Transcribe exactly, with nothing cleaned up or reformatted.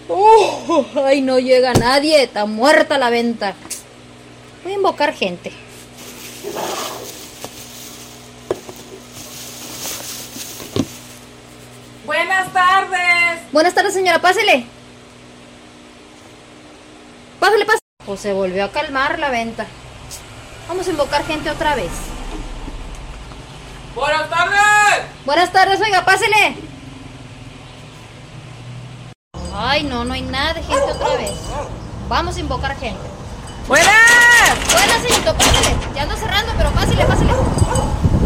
Uh, ay, no llega nadie, está muerta la venta. Voy a invocar gente. Buenas tardes. Buenas tardes, señora, pásele. Pásele, pásele. Pues se volvió a calmar la venta. Vamos a invocar gente otra vez. Buenas tardes. Buenas tardes, oiga, pásele. Ay, no, no hay nada de gente otra vez. Vamos a invocar gente. Buenas. Buenas, señorito, pásele. Ya ando cerrando, pero pásele, pásele.